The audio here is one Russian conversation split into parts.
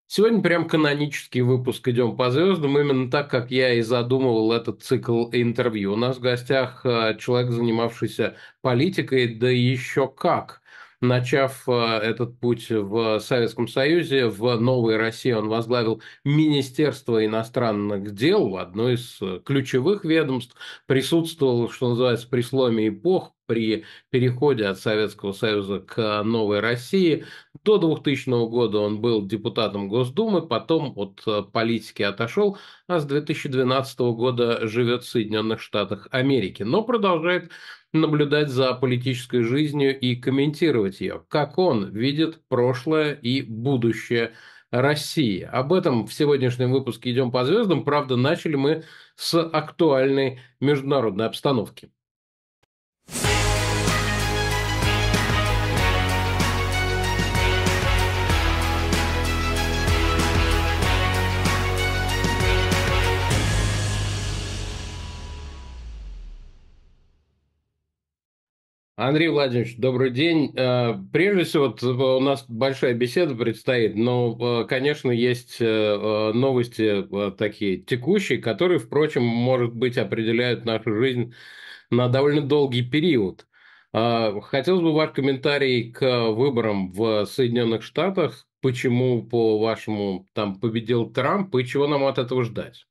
Сегодня прям канонический выпуск «Идем по звездам», именно так, как я и задумывал этот цикл интервью. У нас в гостях человек, занимавшийся политикой, да еще как. Начав этот путь в Советском Союзе, в Новой России он возглавил Министерство иностранных дел, одно из ключевых ведомств, присутствовал, что называется, при сломе эпох, при переходе от Советского Союза к Новой России. До 2000 года он был депутатом Госдумы, потом от политики отошел, а с 2012 года живет в Соединенных Штатах Америки, но продолжает наблюдать за политической жизнью и комментировать ее, как он видит прошлое и будущее России. Об этом в сегодняшнем выпуске «Идем по звездам». Правда, начали мы с актуальной международной обстановки. Андрей Владимирович, добрый день. Прежде всего, у нас большая беседа предстоит, но, конечно, есть новости такие текущие, которые, впрочем, может быть, определяют нашу жизнь на довольно долгий период. Хотелось бы ваш комментарий к выборам в Соединенных Штатах. Почему, по-вашему, там победил Трамп и чего нам от этого ждать?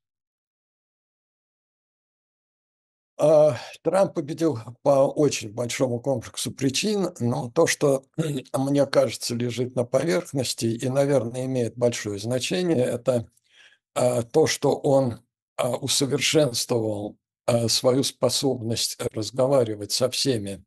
Трамп победил по очень большому комплексу причин, но то, что, мне кажется, лежит на поверхности и, наверное, имеет большое значение, это то, что он усовершенствовал свою способность разговаривать со всеми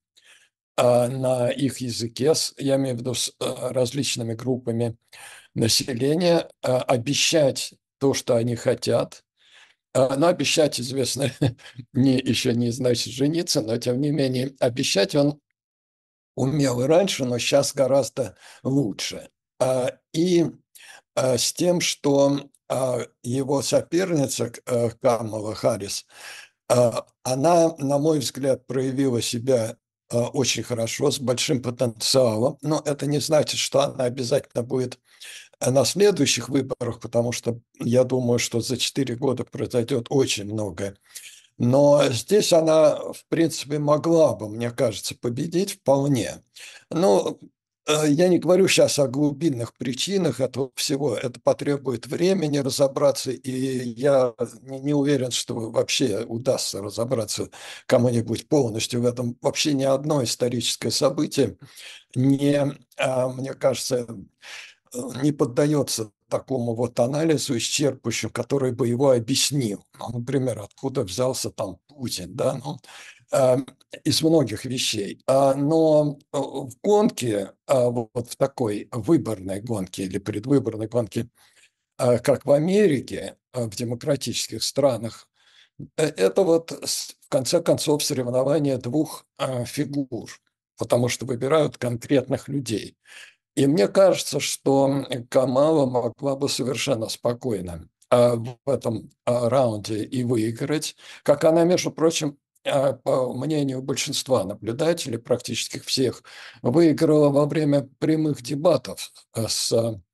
на их языке, я имею в виду с различными группами населения, обещать то, что они хотят, но обещать, известно, еще не значит жениться, но тем не менее обещать он умел и раньше, но сейчас гораздо лучше. И с тем, что его соперница Камала Харрис, она, на мой взгляд, проявила себя очень хорошо, с большим потенциалом, но это не значит, что она обязательно будет на следующих выборах, потому что я думаю, что за 4 года произойдет очень многое. Но здесь она, в принципе, могла бы, мне кажется, победить вполне. Но я не говорю сейчас о глубинных причинах этого всего. Это потребует времени разобраться, и я не уверен, что вообще удастся разобраться кому-нибудь полностью в этом. Вообще ни одно историческое событие не, мне кажется, не поддается такому вот анализу исчерпывающему, который бы его объяснил. Ну, например, откуда взялся там Путин, да, ну, а, из многих вещей. Но в гонке, вот в такой выборной гонке или предвыборной гонке, как в Америке, в демократических странах, это вот в конце концов соревнование двух фигур, потому что выбирают конкретных людей. И мне кажется, что Камала могла бы совершенно спокойно в этом раунде и выиграть, как она, между прочим, по мнению большинства наблюдателей, практически всех, выиграла во время прямых дебатов с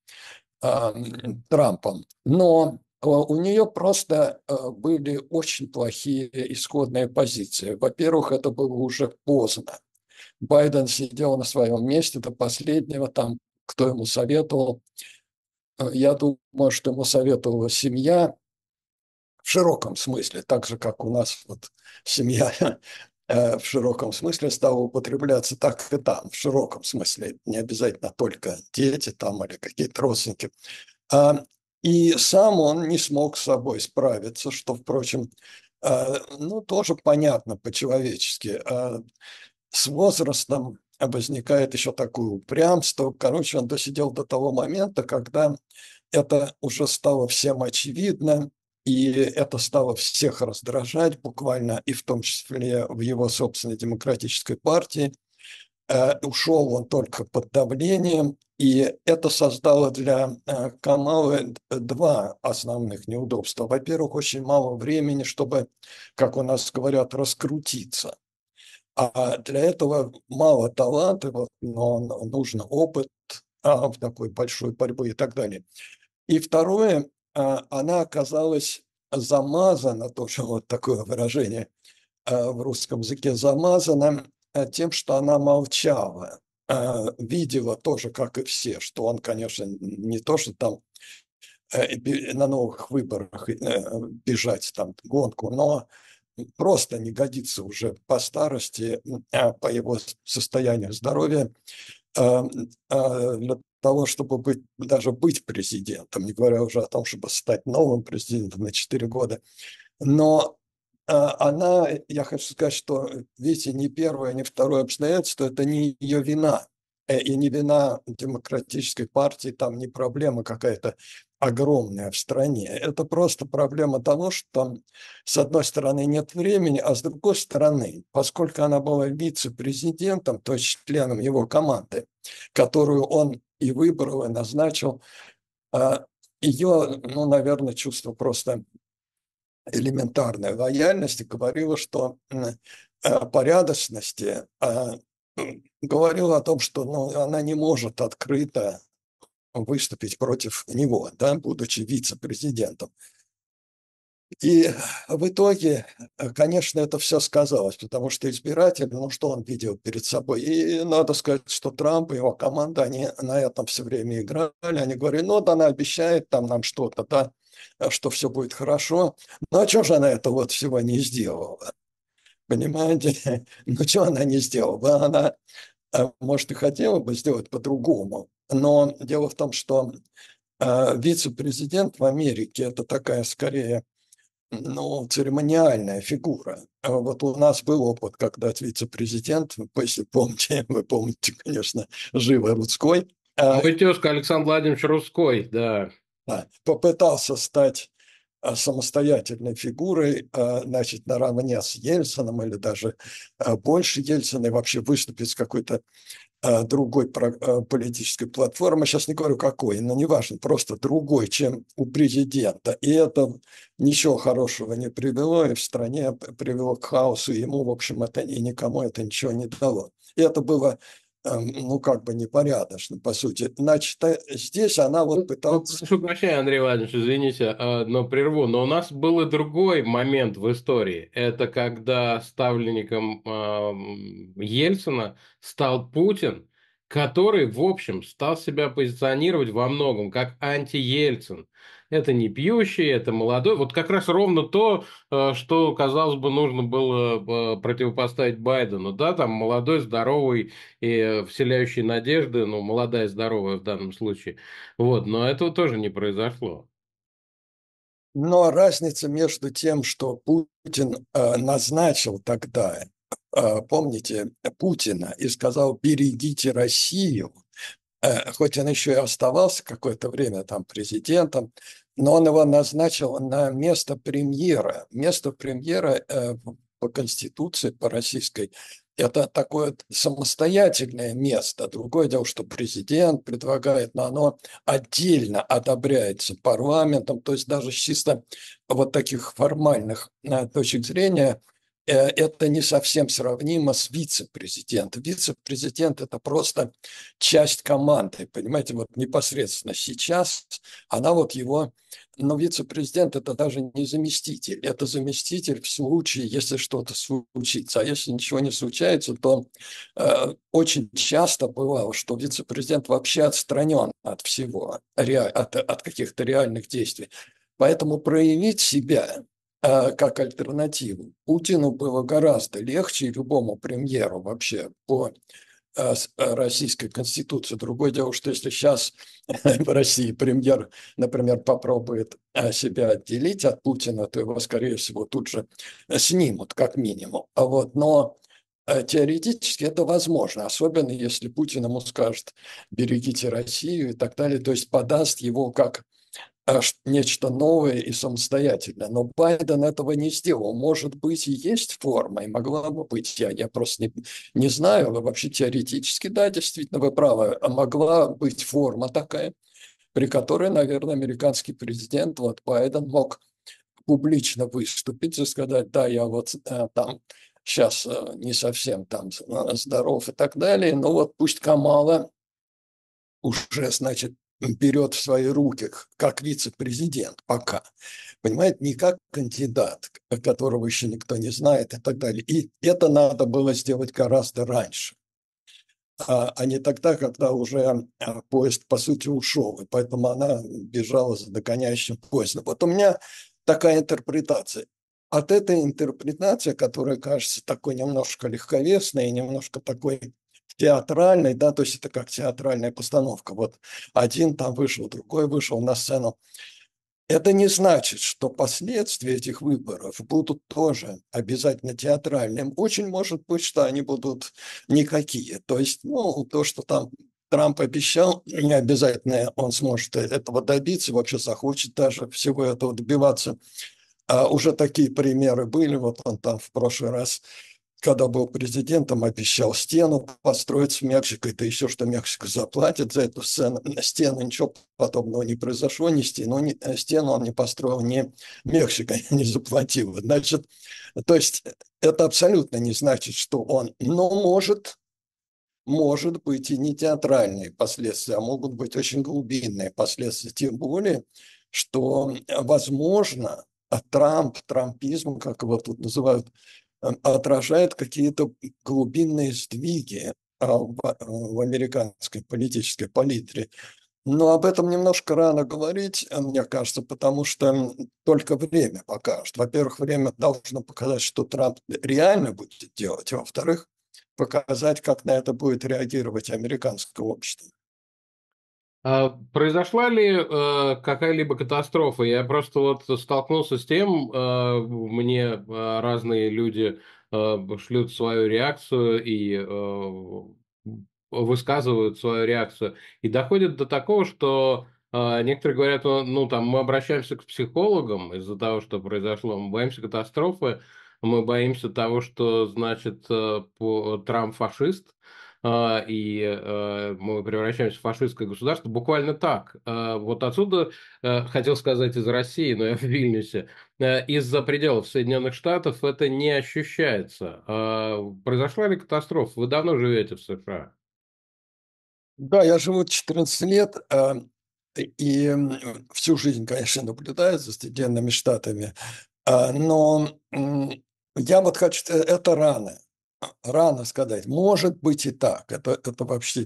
Трампом. Но у нее просто были очень плохие исходные позиции. Во-первых, это было уже поздно. Байден сидел на своем месте до последнего, там, кто ему советовал. Я думаю, что ему советовала семья в широком смысле, так же, как у нас вот семья в широком смысле стала употребляться так и там, в широком смысле, не обязательно только дети там или какие-то родственники. А, И сам он не смог с собой справиться, что, впрочем, ну, тоже понятно по-человечески. С возрастом возникает еще такое упрямство. Короче, он досидел до того момента, когда это уже стало всем очевидно, и это стало всех раздражать буквально, и в том числе в его собственной демократической партии. Ушел он только под давлением, и это создало для Камалы два основных неудобства. Во-первых, очень мало времени, чтобы, как у нас говорят, раскрутиться. А для этого мало таланта, вот, но нужен опыт в такой большой борьбе и так далее. И второе, она оказалась замазана, тоже вот такое выражение в русском языке, замазана тем, что она молчала. Видела тоже, как и все, что он, конечно, не то, что там на новых выборах бежать там гонку, но просто не годится уже по старости, по его состоянию здоровья, для того, чтобы даже быть президентом, не говоря уже о том, чтобы стать новым президентом на 4 года. Но она, я хочу сказать, что, видите, ни первое, ни второе обстоятельство – это не ее вина. И не вина демократической партии, там не проблема какая-то огромная в стране. Это просто проблема того, что там, с одной стороны, нет времени, а с другой стороны, поскольку она была вице-президентом, то есть членом его команды, которую он и выбрал, и назначил, ее, ну, наверное, чувство просто элементарной лояльности говорила, что порядочности, говорила о том, что ну, она не может открыто выступить против него, да, будучи вице-президентом. И в итоге, конечно, это все сказалось, потому что избиратели, ну, что он видел перед собой? И надо сказать, что Трамп и его команда, они на этом все время играли. Они говорили, ну, вот она обещает там нам что-то, да, что все будет хорошо. Ну, а чё же она этого вот всего не сделала? Понимаете? Ну, чё она не сделала? Она, может, и хотела бы сделать по-другому, но дело в том, что вице-президент в Америке – это такая скорее ну, церемониальная фигура. Вот у нас был опыт, когда вице-президент, если помните, вы помните, конечно, живо Рудской, Мой тезка Александр Владимирович Русской, да. попытался стать самостоятельной фигурой, значит, наравне с Ельцином или даже больше Ельцина, и вообще выступить с какой-то другой политической платформы, сейчас не говорю какой, но неважно, просто другой, чем у президента. И это ничего хорошего не привело, и в стране привело к хаосу, и ему, в общем, это и никому это ничего не дало. И это было, ну, как бы непорядочно, по сути. Значит, здесь она вот пыталась... Прошу прощения, Андрей Владимирович, извините, но прерву. Но у нас был и другой момент в истории. Это когда ставленником Ельцина стал Путин, который, в общем, стал себя позиционировать во многом как анти-Ельцин. Это не пьющий, это молодой. Вот как раз ровно то, что, казалось бы, нужно было противопоставить Байдену. Да, там молодой, здоровый и вселяющий надежды, ну, молодая, здоровая в данном случае. Вот, но этого тоже не произошло. Но разница между тем, что Путин назначил тогда, помните, Путина и сказал «берегите Россию», хоть он еще и оставался какое-то время там президентом, но он его назначил на место премьера. Место премьера по Конституции, по российской, это такое самостоятельное место. Другое дело, что президент предлагает, но оно отдельно одобряется парламентом, то есть даже с чисто вот таких формальных точек зрения это не совсем сравнимо с вице-президентом. Вице-президент – это просто часть команды, понимаете, вот непосредственно сейчас она вот его, но вице-президент – это даже не заместитель, это заместитель в случае, если что-то случится, а если ничего не случается, то очень часто бывало, что вице-президент вообще отстранен от всего, от каких-то реальных действий. Поэтому проявить себя как альтернативу Путину было гораздо легче, и любому премьеру вообще по российской конституции. Другое дело, что если сейчас в России премьер, например, попробует себя отделить от Путина, то его, скорее всего, тут же снимут, как минимум. Но теоретически это возможно, особенно если Путин ему скажет «берегите Россию» и так далее, то есть подаст его как нечто новое и самостоятельное. Но Байден этого не сделал. Может быть, и есть форма, и могла бы быть. Я просто не знаю, но вообще теоретически, да, действительно, вы правы, могла быть форма такая, при которой, наверное, американский президент, вот Байден, мог публично выступить и сказать, да, я вот там сейчас не совсем там здоров и так далее, но вот пусть Камала уже, значит, берет в свои руки как вице-президент пока. Понимаете, не как кандидат, которого еще никто не знает и так далее. И это надо было сделать гораздо раньше, а не тогда, когда уже поезд, по сути, ушел, и поэтому она бежала за догоняющим поездом. Вот у меня такая интерпретация. От этой интерпретации, которая кажется такой немножко легковесной и немножко такой театральной, да, то есть это как театральная постановка. Вот один там вышел, другой вышел на сцену. Это не значит, что последствия этих выборов будут тоже обязательно театральным. Очень может быть, что они будут никакие. То есть, ну, то, что там Трамп обещал, не обязательно он сможет этого добиться, вообще захочет даже всего этого добиваться. А уже такие примеры были. Вот он там в прошлый раз, когда был президентом, обещал стену построить с Мексикой, да еще что Мексика заплатит за эту стену. Ничего подобного не произошло, ни стену, стену он не построил, ни Мексика не заплатила. Значит, то есть это абсолютно не значит, что он, но может быть и не театральные последствия, а могут быть очень глубинные последствия, тем более, что, возможно, трампизм, как его тут называют, отражает какие-то глубинные сдвиги в американской политической палитре. Но об этом немножко рано говорить, мне кажется, потому что только время покажет. Во-первых, время должно показать, что Трамп реально будет делать, а во-вторых, показать, как на это будет реагировать американское общество. Произошла ли какая-либо катастрофа? Я просто вот столкнулся с тем, мне разные люди шлют свою реакцию и высказывают свою реакцию. И доходит до такого, что некоторые говорят, ну там мы обращаемся к психологам из-за того, что произошло, мы боимся катастрофы, мы боимся того, что значит Трамп фашист, и мы превращаемся в фашистское государство. Буквально так. Вот отсюда, хотел сказать из России, но я в Вильнюсе, из-за пределов Соединенных Штатов это не ощущается. Произошла ли катастрофа? Вы давно живете в США? Да, я живу 14 лет, и всю жизнь, конечно, наблюдаю за Соединенными Штатами, но я вот хочу, это рано сказать. Может быть и так. Это вообще,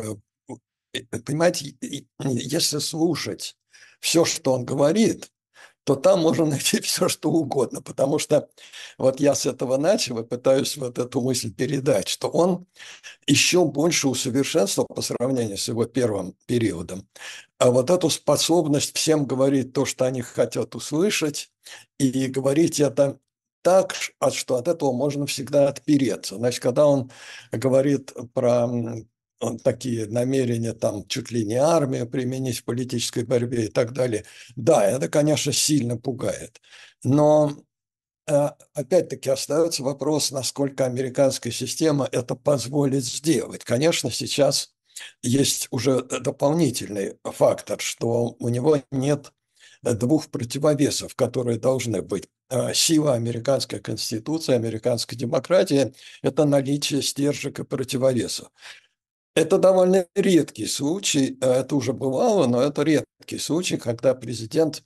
понимаете, если слушать все, что он говорит, то там можно найти все, что угодно, потому что вот я с этого начал и пытаюсь вот эту мысль передать, что он еще больше усовершенствовал по сравнению с его первым периодом. А вот эту способность всем говорить то, что они хотят услышать, и говорить это так, что от этого можно всегда отпереться. Значит, когда он говорит про такие намерения, там, чуть ли не армию применить в политической борьбе и так далее, да, это, конечно, сильно пугает. Но опять-таки остается вопрос, насколько американская система это позволит сделать. Конечно, сейчас есть уже дополнительный фактор, что у него нет двух противовесов, которые должны быть. Сила американской конституции, американской демократии – это наличие стержек и противовесов. Это довольно редкий случай, это уже бывало, но это редкий случай, когда президент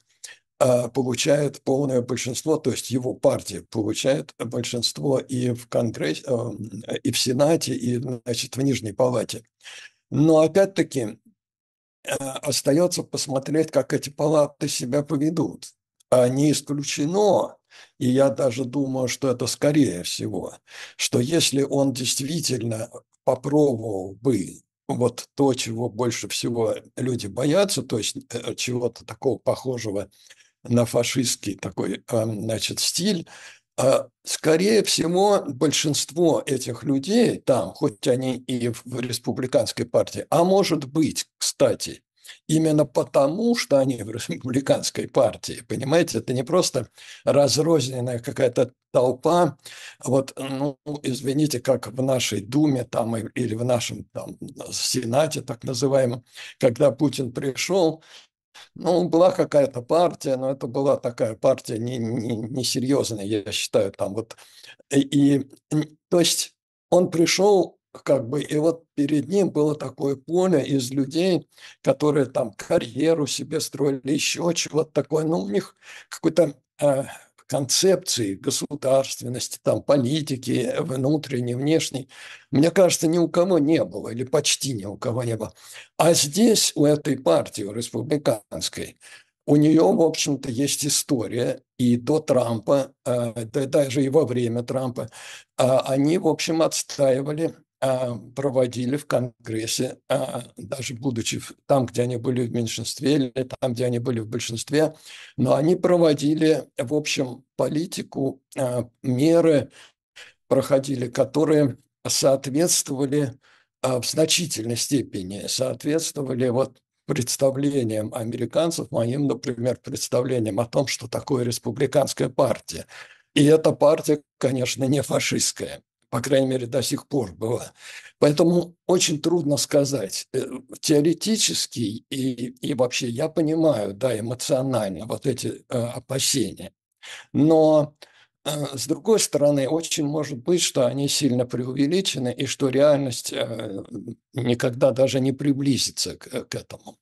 получает полное большинство, то есть его партия получает большинство и в Конгрессе, и в Сенате, и, значит, в Нижней Палате. Но опять-таки остается посмотреть, как эти палаты себя поведут. Не исключено, и я даже думаю, что это скорее всего, что если он действительно попробовал бы вот то, чего больше всего люди боятся, то есть чего-то такого похожего на фашистский такой, значит, стиль, скорее всего, большинство этих людей там, хоть они и в республиканской партии, а может быть, кстати, именно потому, что они в республиканской партии, понимаете, это не просто разрозненная какая-то толпа, вот, ну, извините, как в нашей Думе там или в нашем там Сенате, так называемом, когда Путин пришел, ну, была какая-то партия, но это была такая партия несерьезная, я считаю, там вот. То есть он пришел как бы, и вот перед ним было такое поле из людей, которые там карьеру себе строили, еще чего-то такое. Ну, у них какой-то концепции государственности, там, политики, внутренней, внешней, мне кажется, ни у кого не было, или почти ни у кого не было. А здесь, у этой партии, у республиканской, у нее, в общем-то, есть история, и до Трампа, да даже и во время Трампа, они, в общем, отстаивали, проводили в Конгрессе, даже будучи там, где они были в меньшинстве, или там, где они были в большинстве, но они проводили, в общем, политику, меры проходили, которые соответствовали в значительной степени, соответствовали вот представлениям американцев, моим, например, представлениям о том, что такое республиканская партия. И эта партия, конечно, не фашистская, по крайней мере, до сих пор была. Поэтому очень трудно сказать. Теоретически и вообще я понимаю, да, эмоционально вот эти опасения. Но с другой стороны, очень может быть, что они сильно преувеличены и что реальность никогда даже не приблизится к этому.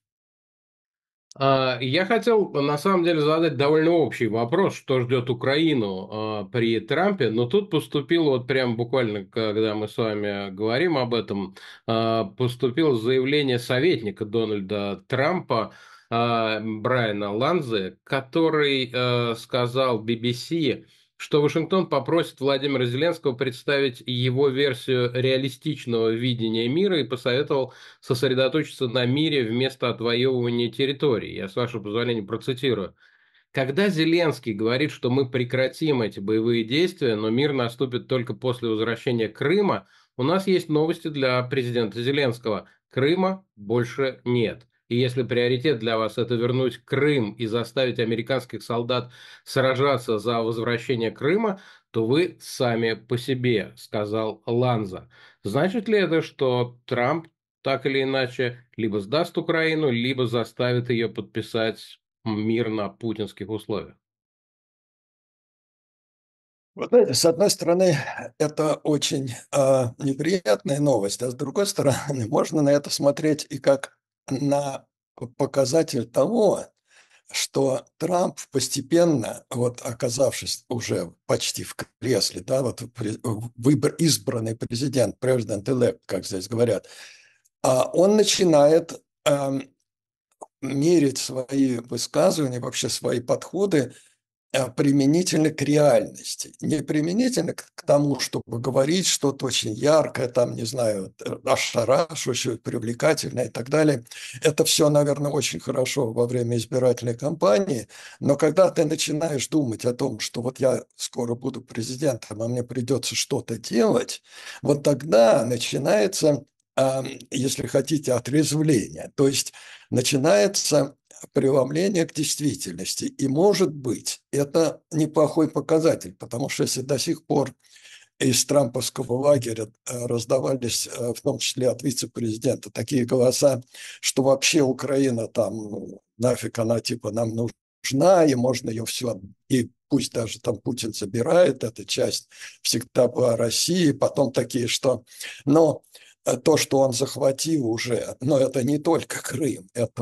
Я хотел, на самом деле, задать довольно общий вопрос, что ждет Украину при Трампе, но тут поступило, вот прям буквально, когда мы с вами говорим об этом, поступило заявление советника Дональда Трампа, Брайана Ланзе, который сказал BBC, что Вашингтон попросит Владимира Зеленского представить его версию реалистичного видения мира и посоветовал сосредоточиться на мире вместо отвоевывания территорий. Я, с вашего позволения, процитирую. Когда Зеленский говорит, что мы прекратим эти боевые действия, но мир наступит только после возвращения Крыма, у нас есть новости для президента Зеленского. Крыма больше нет. И если приоритет для вас это вернуть Крым и заставить американских солдат сражаться за возвращение Крыма, то вы сами по себе, сказал Ланза. Значит ли это, что Трамп так или иначе либо сдаст Украину, либо заставит ее подписать мир на путинских условиях? Вот знаете, с одной стороны, это очень неприятная новость, а с другой стороны, можно на это смотреть и как на показатель того, что Трамп постепенно, вот оказавшись уже почти в кресле, да, вот избранный президент, президент-элект, как здесь говорят, он начинает мерить свои высказывания, вообще свои подходы применительно к реальности. Не применительно к тому, чтобы говорить что-то очень яркое, там, не знаю, ошарашивающее, привлекательное и так далее. Это все, наверное, очень хорошо во время избирательной кампании, но когда ты начинаешь думать о том, что вот я скоро буду президентом, а мне придется что-то делать, вот тогда начинается, если хотите, отрезвление. То есть начинается преломление к действительности. И, может быть, это неплохой показатель, потому что если до сих пор из трамповского лагеря раздавались, в том числе от вице-президента, такие голоса, что вообще Украина там, ну, нафиг она типа нам нужна, и можно ее все, и пусть даже там Путин забирает, эта часть всегда была России, потом такие, что... Но то, что он захватил уже, но это не только Крым, это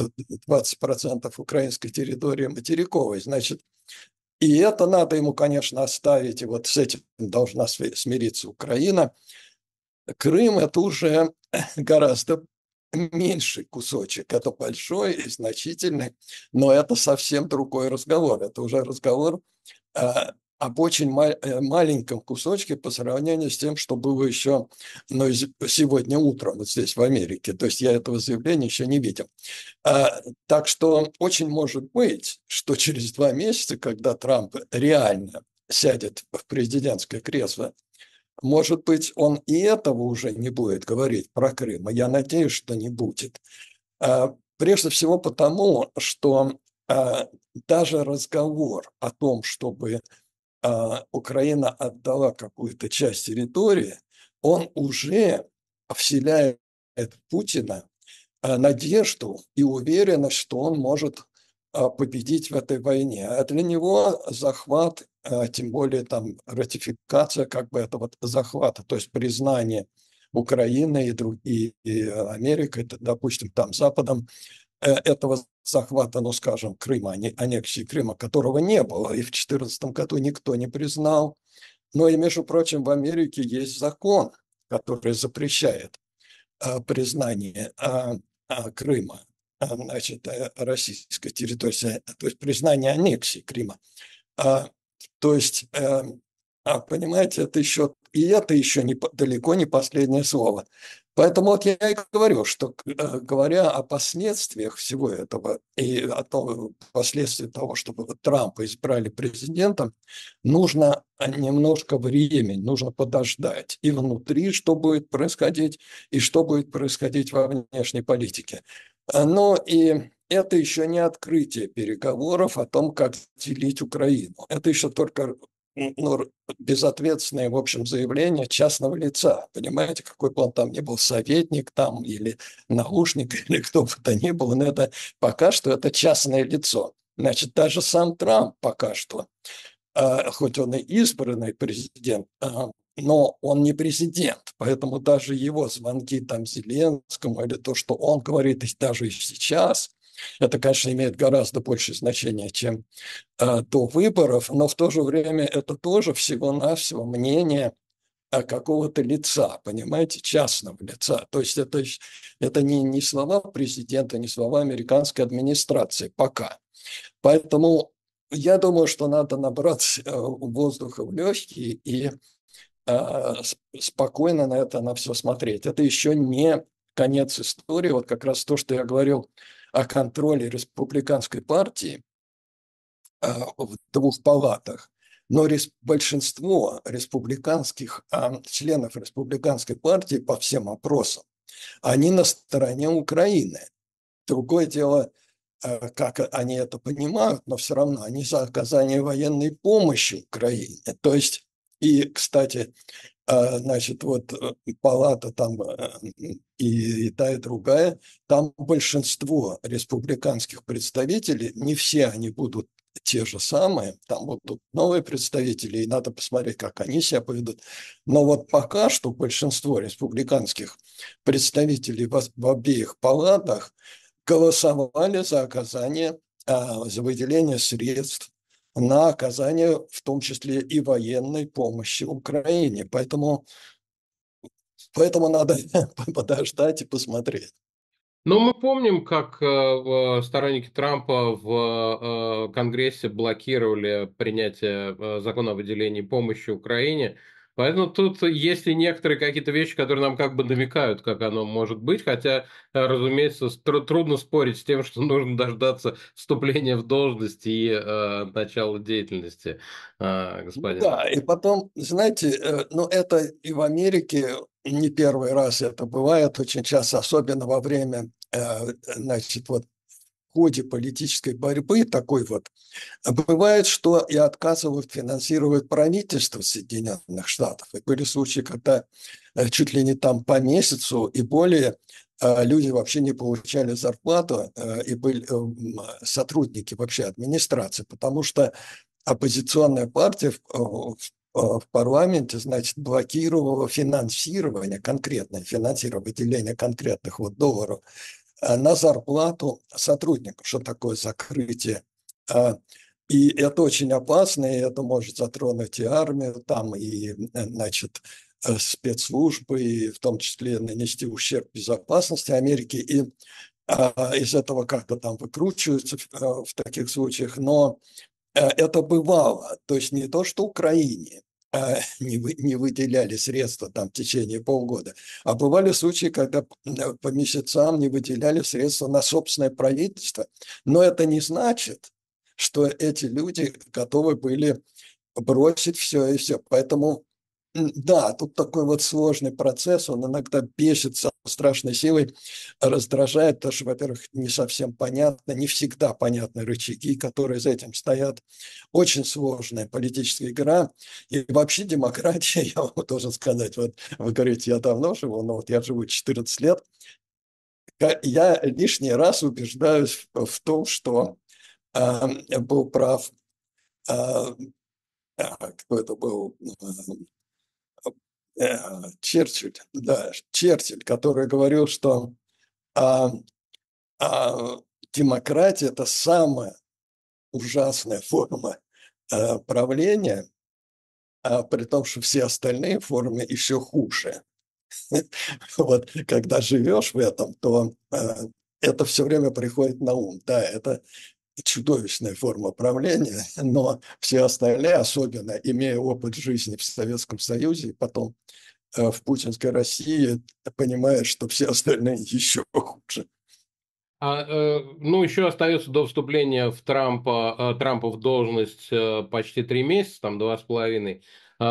20% украинской территории материковой, значит, и это надо ему, конечно, оставить, и вот с этим должна смириться Украина. Крым – это уже гораздо меньший кусочек, это большой и значительный, но это совсем другой разговор. Это уже разговор об очень маленьком кусочке по сравнению с тем, что было еще, ну, сегодня утром вот здесь, в Америке. То есть я этого заявления еще не видел. Так что очень может быть, что через 2 месяца, когда Трамп реально сядет в президентское кресло, может быть, он и этого уже не будет говорить про Крым. А я надеюсь, что не будет. Прежде всего потому, что даже разговор о том, чтобы Украина отдала какую-то часть территории, он уже вселяет в Путина надежду и уверенность, что он может победить в этой войне. А для него захват, тем более там ратификация как бы этого захвата, то есть признание Украина и другие, и Америка, это, допустим, там Западом этого захвата, ну, скажем, Крыма, аннексии Крыма, которого не было, и в 2014 году никто не признал. Но и, между прочим, в Америке есть закон, который запрещает признание Крыма, значит, российской территории, то есть признание аннексии Крыма. А, то есть, понимаете, это еще далеко не последнее слово. Поэтому вот я и говорю, что говоря о последствиях всего этого и о том, последствии того, чтобы вот Трампа избрали президентом, нужно немножко времени, нужно подождать и внутри, что будет происходить, и что будет происходить во внешней политике. Но и это еще не открытие переговоров о том, как делить Украину. Это еще только ну, безответственное, в общем, заявление частного лица. Понимаете, какой бы он там ни был, советник там или наушник, или кто бы то ни был, но это пока что это частное лицо. Значит, даже сам Трамп пока что, хоть он и избранный президент, но он не президент, поэтому даже его звонки там Зеленскому или то, что он говорит даже и сейчас, это, конечно, имеет гораздо большее значение, чем до выборов, но в то же время это тоже всего-навсего мнение какого-то лица, понимаете, частного лица. То есть это не слова президента, не слова американской администрации пока. Поэтому я думаю, что надо набрать воздуха в легкие и спокойно на это, на все смотреть. Это еще не конец истории. Вот как раз то, что я говорил о контроле республиканской партии в двух палатах. Но большинство республиканских членов республиканской партии по всем опросам, они на стороне Украины. Другое дело, как они это понимают, но все равно они за оказание военной помощи Украине. То есть, и, кстати, значит, вот палата там и та, и другая, там большинство республиканских представителей, не все они будут те же самые, там будут новые представители, и надо посмотреть, как они себя поведут. Но вот пока что большинство республиканских представителей в обеих палатах голосовали за оказание, за выделение средств на оказание, в том числе и военной помощи Украине. Поэтому надо подождать и посмотреть. Но мы помним, как сторонники Трампа в Конгрессе блокировали принятие закона о выделении помощи Украине. Поэтому тут есть и некоторые какие-то вещи, которые нам как бы намекают, как оно может быть. Хотя, разумеется, трудно спорить с тем, что нужно дождаться вступления в должность и начала деятельности Ну господина. да, и потом, знаете, ну это и в Америке не первый раз это бывает очень часто, особенно во время, значит, вот в ходе политической борьбы такой вот, бывает, что и отказывают финансировать правительство Соединенных Штатов. И были случаи, когда чуть ли не там по месяцу и более люди вообще не получали зарплату и были сотрудники вообще администрации, потому что оппозиционная партия в парламенте, значит, блокировала финансирование, конкретное финансирование, выделение конкретных вот долларов на зарплату сотрудников. Что такое закрытие? А, И это очень опасно, и это может затронуть и армию, там, и, значит, спецслужбы, и в том числе нанести ущерб безопасности Америки. И из этого как-то там выкручиваются в таких случаях, но это бывало. То есть не то, что Украине не выделяли средства там в течение полгода, а бывали случаи, когда по месяцам не выделяли средства на собственное правительство. Но это не значит, что эти люди готовы были бросить все и все. Поэтому да, тут такой вот сложный процесс, он иногда бесит со страшной силой, раздражает, потому что, во-первых, не совсем понятно, не всегда понятны рычаги, которые за этим стоят. Очень сложная политическая игра. И вообще демократия, я вам должен сказать, вот вы говорите, я давно живу, но вот я живу 14 лет, я лишний раз убеждаюсь в том, что был прав, кто это был, Черчилль, да, Черчилль, который говорил, что а, а, демократия – это самая ужасная форма правления, при том, что все остальные формы еще хуже. Вот когда живешь в этом, то это все время приходит на ум. Да, это чудовищная форма правления, но все остальные, особенно имея опыт жизни в Советском Союзе, и потом в путинской России, понимаешь, что все остальные еще хуже. Ну, еще остается до вступления Трампа в должность почти 3 месяца, там 2,5.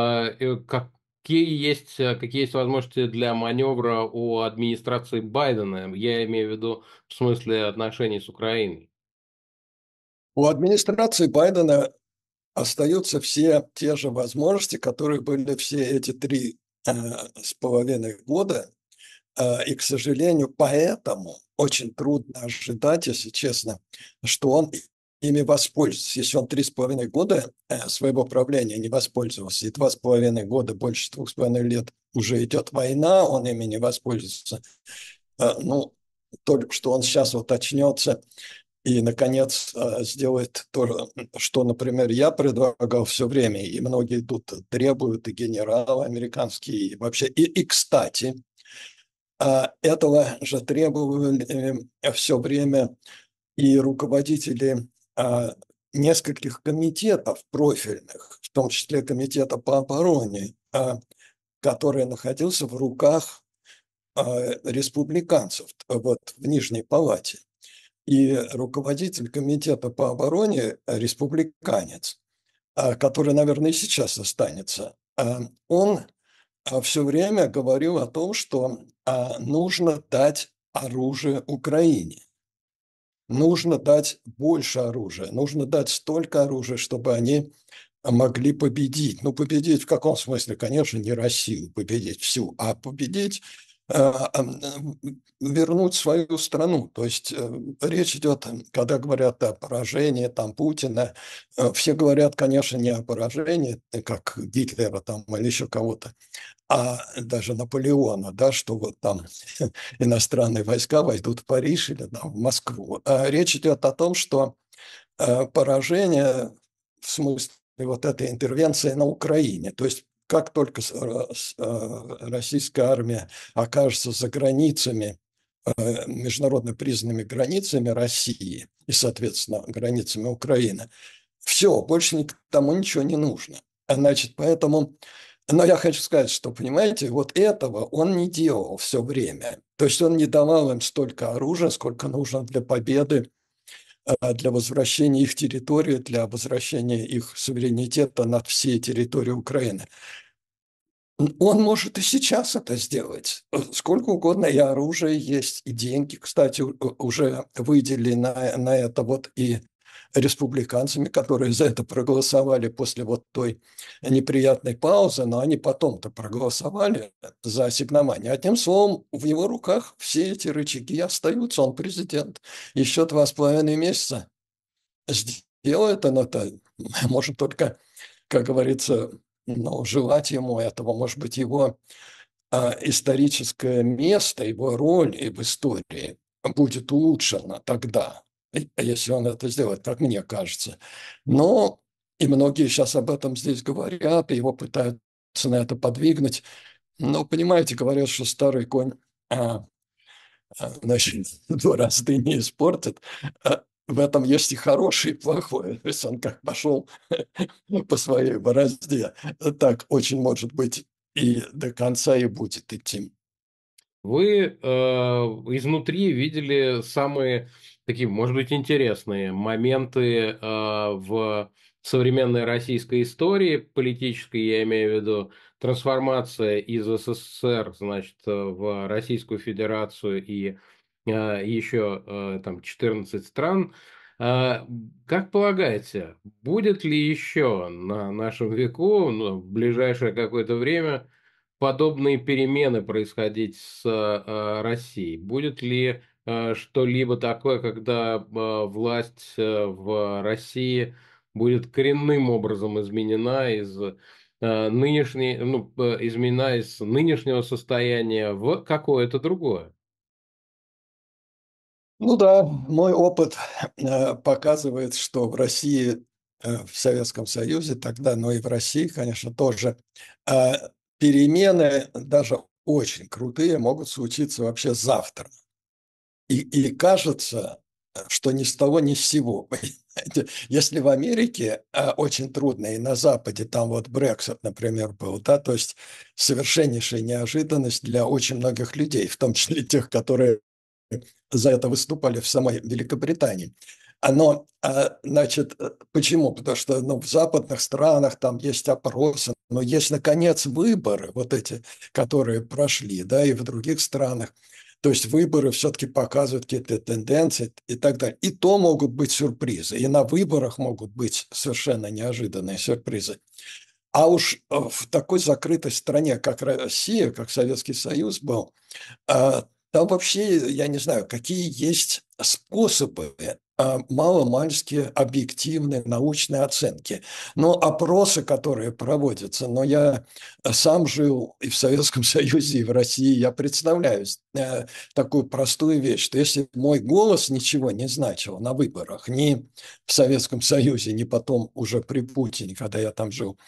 Какие есть возможности для маневра у администрации Байдена? Я имею в виду в смысле отношений с Украиной. У администрации Байдена остаются все те же возможности, которые были все эти 3,5 года. И, к сожалению, поэтому очень трудно ожидать, если честно, что он ими воспользуется. Если он 3,5 года своего правления не воспользовался, и 2,5 года, больше 2,5 лет уже идет война, он ими не воспользуется. Ну, только что он сейчас вот очнется и, наконец, сделает то, что, например, я предлагал все время, и многие тут требуют, и генералы американские, и вообще. И кстати, этого же требовали все время и руководители нескольких комитетов профильных, в том числе комитета по обороне, который находился в руках республиканцев вот, в Нижней Палате. И руководитель комитета по обороне республиканец, который, наверное, и сейчас останется, он все время говорил о том, что нужно дать оружие Украине. Нужно дать больше оружия, нужно дать столько оружия, чтобы они могли победить. Ну, победить в каком смысле? Конечно, не Россию победить всю, а победить, вернуть свою страну. То есть речь идет, когда говорят о поражении там, Путина, все говорят, конечно, не о поражении, как Гитлера там, или еще кого-то, а даже Наполеона, да, что вот там иностранные войска войдут в Париж или там, в Москву. Речь идет о том, что поражение в смысле вот этой интервенции на Украине, то есть как только российская армия окажется за границами, международно признанными границами России и, соответственно, границами Украины, все, больше никому ничего не нужно. Значит, поэтому, но я хочу сказать, что, понимаете, вот этого он не делал все время. То есть он не давал им столько оружия, сколько нужно для победы, для возвращения их территории, для возвращения их суверенитета над всей территорией Украины. Он может и сейчас это сделать. Сколько угодно и оружие есть, и деньги, кстати, уже выделили на это вот и республиканцами, которые за это проголосовали после вот той неприятной паузы, но они потом-то проголосовали за ассигнование. Одним словом, в его руках все эти рычаги остаются, он президент. Еще 2,5 месяца сделает он это, может только, как говорится, ну, желать ему этого, может быть, его историческое место, его роль и в истории будет улучшена тогда, если он это сделает, как мне кажется. Но и многие сейчас об этом здесь говорят, и его пытаются на это подвигнуть. Но, понимаете, говорят, что старый конь значит, борозды не испортит. В этом есть и хорошее, и плохое. То есть он как пошел по своей борозде, так очень может быть и до конца и будет идти. Вы изнутри видели самые такие, может быть, интересные моменты в современной российской истории политической, я имею в виду трансформация из СССР, значит, в Российскую Федерацию и еще там 14 стран. Э, как полагаете, будет ли еще на нашем веку, ну, в ближайшее какое-то время подобные перемены происходить с Россией? Будет ли что-либо такое, когда власть в России будет коренным образом изменена из нынешний, ну, измена из нынешнего состояния в какое-то другое. Ну да, мой опыт показывает, что в России, в Советском Союзе тогда, но и в России, конечно, тоже э, перемены, даже очень крутые, могут случиться вообще завтра. И кажется, что ни с того, ни с сего. Понимаете? Если в Америке очень трудно, и на Западе, там вот Брексит, например, был, да, то есть совершеннейшая неожиданность для очень многих людей, в том числе тех, которые за это выступали в самой Великобритании. Значит, почему? Потому что в западных странах там есть опросы, но есть, наконец, выборы, вот эти, которые прошли, да, и в других странах. То есть выборы все-таки показывают какие-то тенденции и так далее. И то могут быть сюрпризы. И на выборах могут быть совершенно неожиданные сюрпризы. А уж в такой закрытой стране, как Россия, как Советский Союз был, там вообще, я не знаю, какие есть способы маломальски объективной научной оценки. Но опросы, которые проводятся, но я сам жил и в Советском Союзе, и в России, я представляю такую простую вещь, что если мой голос ничего не значил на выборах, ни в Советском Союзе, ни потом уже при Путине, когда я там жил,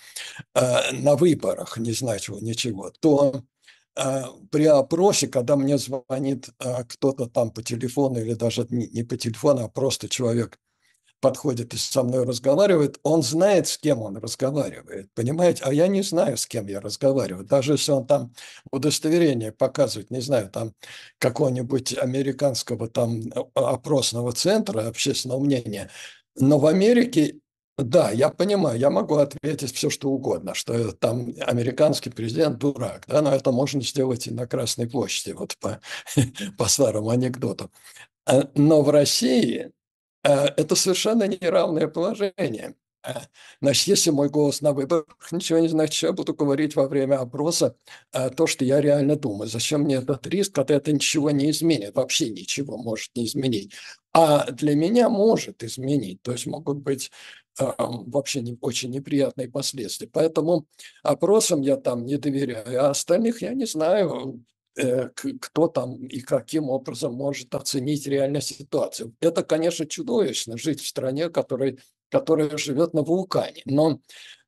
на выборах не значило ничего, то при опросе, когда мне звонит кто-то там по телефону или даже не по телефону, а просто человек подходит и со мной разговаривает, он знает, с кем он разговаривает, понимаете? А я не знаю, с кем я разговариваю. Даже если он там удостоверение показывает, не знаю, там какого-нибудь американского там опросного центра общественного мнения, но в Америке, да, я понимаю, я могу ответить все, что угодно, что там американский президент дурак, да, но это можно сделать и на Красной площади, вот по старому анекдоту. Но в России это совершенно неравное положение. Значит, если мой голос на выборах ничего не значит, я буду говорить во время опроса то, что я реально думаю. Зачем мне этот риск, когда это ничего не изменит? Вообще ничего может не изменить. А для меня может изменить. То есть могут быть вообще очень неприятные последствия. Поэтому опросам я там не доверяю, а остальных я не знаю, кто там и каким образом может оценить реальную ситуацию. Это, конечно, чудовищно жить в стране, которая живет на вулкане. Но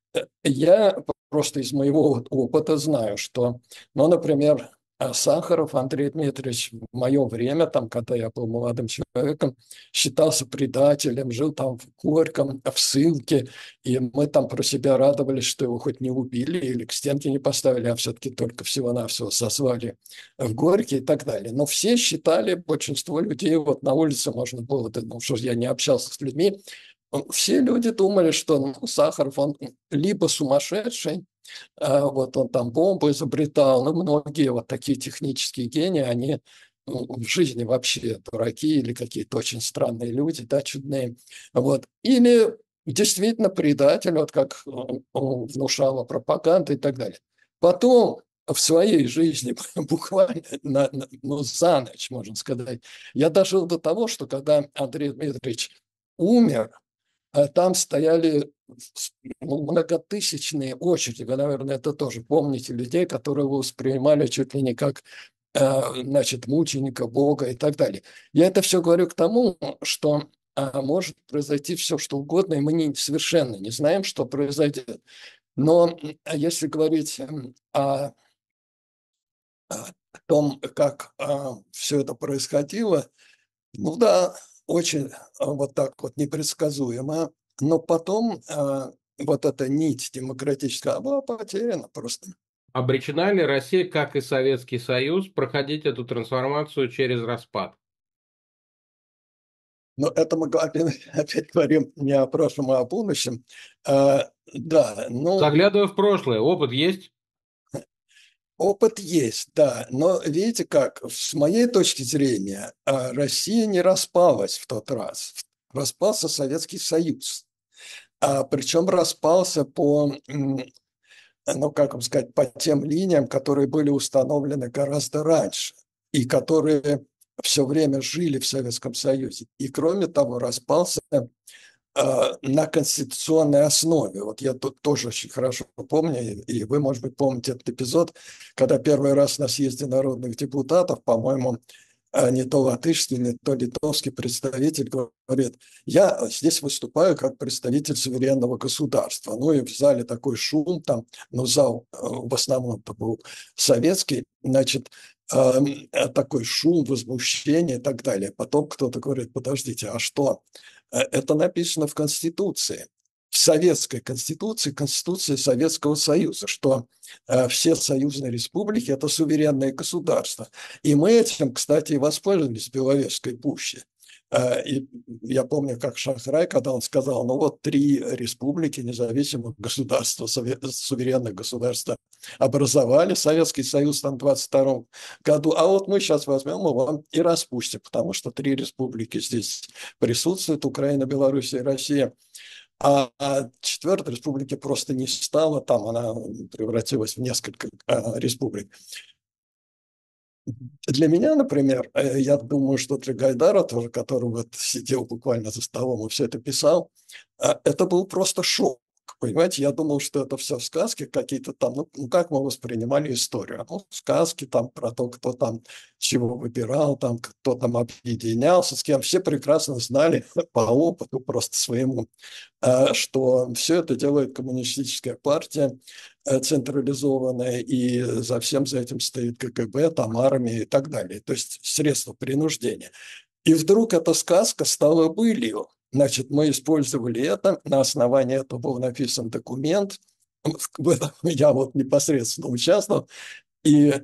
я просто из моего опыта знаю, что, ну, например, Сахаров Андрей Дмитриевич в мое время, там, когда я был молодым человеком, считался предателем, жил там в Горьком, в ссылке, и мы там про себя радовались, что его хоть не убили или к стенке не поставили, а все-таки только всего-навсего сослали в Горький и так далее. Но все считали, большинство людей, вот на улице можно было, ну, что я не общался с людьми, все люди думали, что Сахаров, он либо сумасшедший, вот он там бомбу изобретал, но многие вот такие технические гении, они в жизни вообще дураки или какие-то очень странные люди, да, чудные. Вот. Или действительно предатель, вот как внушала пропаганда и так далее. Потом в своей жизни, буквально ну, за ночь, можно сказать, я дожил до того, что когда Андрей Дмитриевич умер, там стояли многотысячные очереди. Вы, наверное, это тоже помните людей, которые вы воспринимали чуть ли не как значит, мученика, Бога и так далее. Я это все говорю к тому, что может произойти все, что угодно, и мы совершенно не знаем, что произойдет. Но если говорить о том, как все это происходило, ну да, очень вот так вот непредсказуемо. Но потом вот эта нить демократическая была потеряна просто. Обречена ли Россия, как и Советский Союз, проходить эту трансформацию через распад? Но это мы опять говорим не о прошлом, а о будущем. Да, ну, Заглядывая в прошлое, опыт есть? опыт есть, да. Но видите как, с моей точки зрения, Россия не распалась в тот раз. Распался Советский Союз. Причем распался по ну, как вам сказать, по тем линиям, которые были установлены гораздо раньше и которые все время жили в Советском Союзе. И кроме того, распался на конституционной основе. Вот я тут тоже очень хорошо помню, и вы, может быть, помните этот эпизод, когда первый раз на съезде народных депутатов, по-моему, не то латышский, не то литовский представитель говорит: я здесь выступаю как представитель суверенного государства. Ну и в зале такой шум там, ну зал в основном-то был советский, значит, такой шум, возмущение и так далее. Потом кто-то говорит: подождите, а что? Это написано в Конституции, в Советской Конституции, Конституции Советского Союза, что все союзные республики – это суверенные государства. И мы этим, кстати, и воспользовались в Беловежской пуще. И я помню, как Шахрай, когда он сказал: ну вот 3 республики, независимых государства, суверенных государства образовали Советский Союз там в 22 году, а вот мы сейчас возьмем его и распустим, потому что 3 республики здесь присутствуют: Украина, Белоруссия и Россия. А четвертой республики просто не стало, там она превратилась в несколько республик. Для меня, например, я думаю, что для Гайдара тоже, который вот сидел буквально за столом и все это писал, это был просто шок. Понимаете, я думал, что это все сказки какие-то там, ну как мы воспринимали историю? Ну, сказки там про то, кто там чего выбирал, там кто там объединялся, с кем. Все прекрасно знали по опыту просто своему, что все это делает коммунистическая партия централизованная, и за всем за этим стоит КГБ, там армия и так далее, то есть средства принуждения. И вдруг эта сказка стала былью. Значит, мы использовали это, на основании этого был написан документ, в этом я вот непосредственно участвовал, и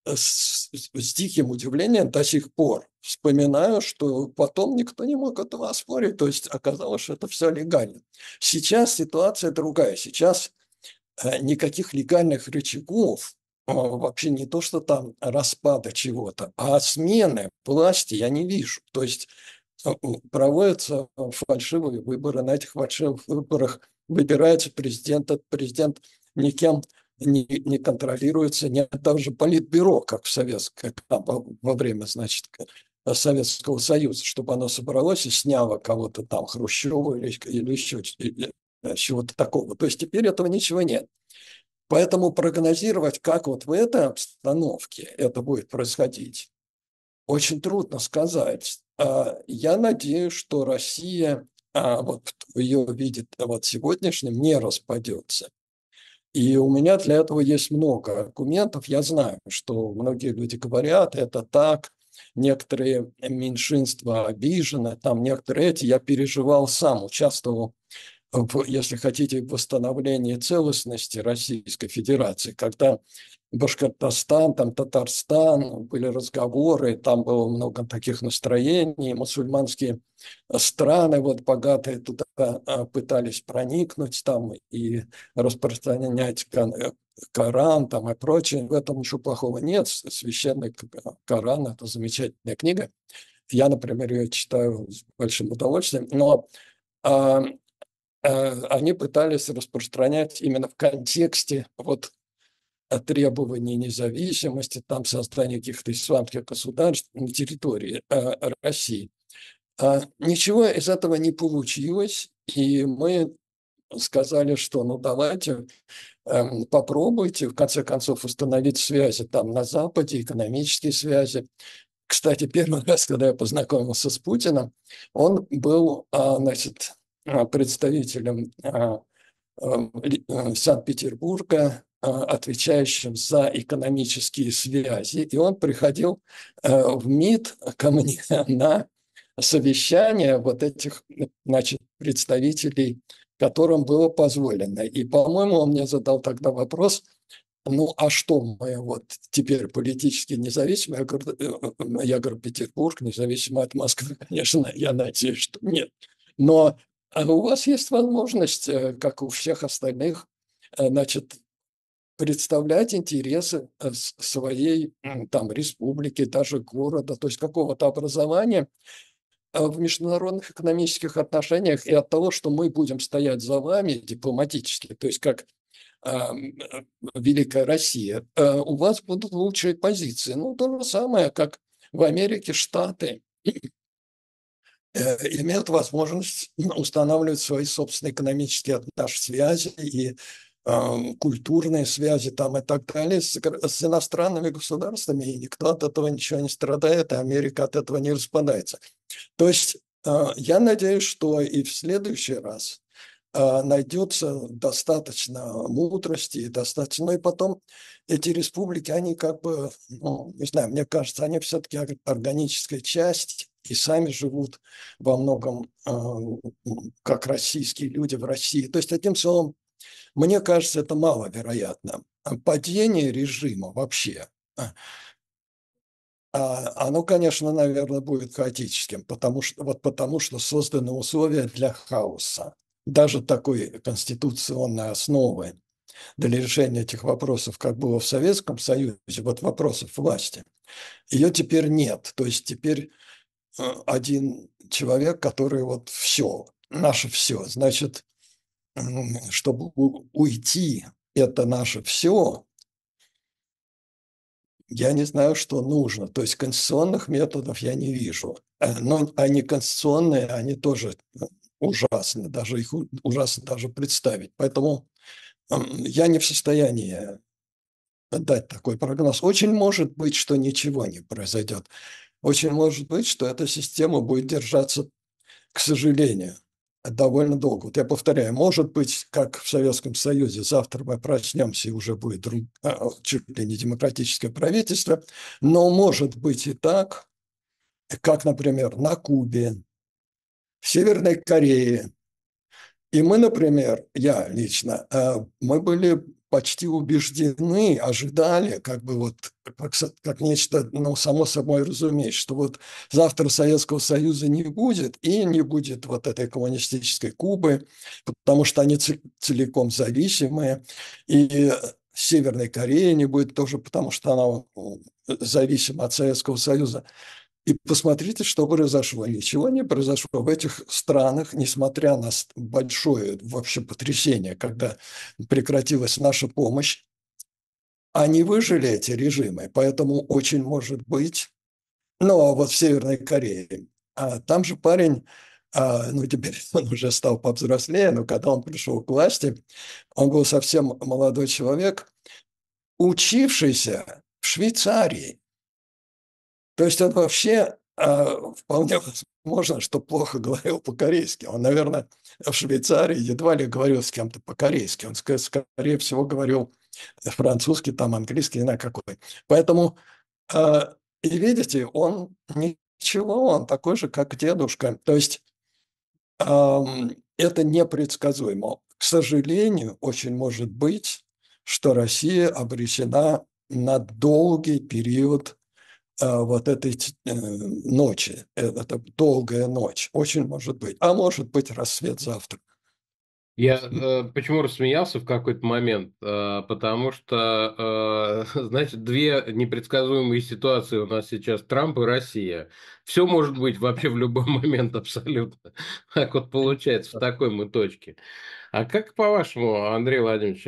с диким удивлением до сих пор вспоминаю, что потом никто не мог этого оспорить, то есть оказалось, что это все легально. Сейчас ситуация другая, сейчас никаких легальных рычагов, вообще не то, что там распада чего-то, а смены власти я не вижу. То есть проводятся фальшивые выборы, на этих фальшивых выборах выбирается президент, этот президент никем не контролируется, нет даже политбюро, как в советское, во время, значит, Советского Союза, чтобы оно собралось и сняло кого-то там, Хрущева или еще чего-то такого. То есть теперь этого ничего нет. Поэтому прогнозировать, как вот в этой обстановке это будет происходить, очень трудно сказать. Я надеюсь, что Россия вот в ее виде вот сегодняшнем не распадется. И у меня для этого есть много аргументов. Я знаю, что многие люди говорят: это так, некоторые меньшинства обижены, там некоторые эти. Я переживал сам, участвовал если хотите, в восстановлении целостности Российской Федерации, когда Башкортостан, там Татарстан, были разговоры, там было много таких настроений, мусульманские страны, вот богатые туда пытались проникнуть там и распространять Коран там и прочее. В этом ничего плохого нет. Священный Коран – это замечательная книга. Я, например, ее читаю с большим удовольствием, но они пытались распространять именно в контексте вот требований независимости, там создания каких-то исламских государств на территории России. Ничего из этого не получилось, и мы сказали, что ну давайте попробуйте в конце концов установить связи там на Западе, экономические связи. Кстати, первый раз, когда я познакомился с Путиным, он был, значит, представителем Санкт-Петербурга, отвечающим за экономические связи, и он приходил в МИД ко мне на совещание вот этих, значит, представителей, которым было позволено. И, по-моему, он мне задал тогда вопрос: ну, а что мы вот теперь политически независимы? Я говорю, Петербург независимо от Москвы, конечно, я надеюсь, что нет. Но у вас есть возможность, как у всех остальных, значит, представлять интересы своей там республики, даже города, то есть какого-то образования в международных экономических отношениях, и от того, что мы будем стоять за вами дипломатически, то есть как Великая Россия, у вас будут лучшие позиции. Ну, то же самое, как в Америке Штаты имеют возможность устанавливать свои собственные экономические связи и культурные связи там и так далее с иностранными государствами, и никто от этого ничего не страдает, и Америка от этого не распадается. То есть я надеюсь, что и в следующий раз найдется достаточно мудрости и достаточно. Ну и потом эти республики, они как бы, ну, не знаю, мне кажется, они все-таки органическая часть и сами живут во многом как российские люди в России. То есть, одним словом, мне кажется, это маловероятно. Падение режима вообще, оно, конечно, наверное, будет хаотическим, потому что созданы условия для хаоса. Даже такой конституционной основы для решения этих вопросов, как было в Советском Союзе, вот вопросов власти, ее теперь нет. То есть теперь один человек, который вот все, наше все. Значит, чтобы уйти, это наше все, я не знаю, что нужно. То есть конституционных методов я не вижу. Но они конституционные, они тоже ужасны, даже их ужасно даже представить. Поэтому я не в состоянии дать такой прогноз. Очень может быть, что ничего не произойдет. Очень может быть, что эта система будет держаться, к сожалению, довольно долго. Вот я повторяю, может быть, как в Советском Союзе, завтра мы проснемся и уже будет чуть ли не демократическое правительство, но может быть и так, как, например, на Кубе, в Северной Корее. И мы, например, я лично, мы были почти убеждены, ожидали, как бы вот, как нечто, ну, само собой разумеется, что вот завтра Советского Союза не будет, и не будет вот этой коммунистической Кубы, потому что они целиком зависимые, и Северной Кореи не будет тоже, потому что она зависима от Советского Союза. И посмотрите, что произошло. Ничего не произошло. В этих странах, несмотря на большое вообще потрясение, когда прекратилась наша помощь, они выжили, эти режимы. Поэтому очень может быть, ну, а вот в Северной Корее, там же парень, ну, теперь он уже стал повзрослее, но когда он пришел к власти, он был совсем молодой человек, учившийся в Швейцарии. То есть он вообще вполне возможно, что плохо говорил по-корейски. Он, наверное, в Швейцарии едва ли говорил с кем-то по-корейски. Он, скорее всего, говорил французский, там английский, не знаю какой. Поэтому, и видите, он ничего, он такой же, как дедушка. То есть это непредсказуемо. К сожалению, очень может быть, что Россия обречена на долгий период вот этой ночи. Это долгая ночь. Очень может быть. А может быть, рассвет завтра. Я почему рассмеялся в какой-то момент? Потому что, значит, две непредсказуемые ситуации у нас сейчас: Трамп и Россия. Все может быть вообще в любой момент абсолютно. Так вот получается, в такой мы точке. А как по-вашему, Андрей Владимирович,